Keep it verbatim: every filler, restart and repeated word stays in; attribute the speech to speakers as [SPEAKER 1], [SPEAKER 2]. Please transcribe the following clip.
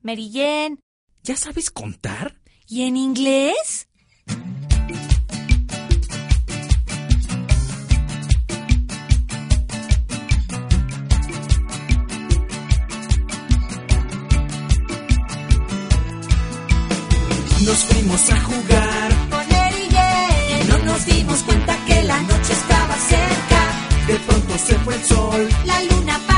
[SPEAKER 1] Mary Jane.
[SPEAKER 2] ¿Ya sabes contar?
[SPEAKER 1] ¿Y en inglés?
[SPEAKER 2] Nos fuimos a jugar
[SPEAKER 1] Con Mary Jane.
[SPEAKER 2] y no nos dimos cuenta que la noche estaba cerca. De pronto se fue el sol.
[SPEAKER 1] La luna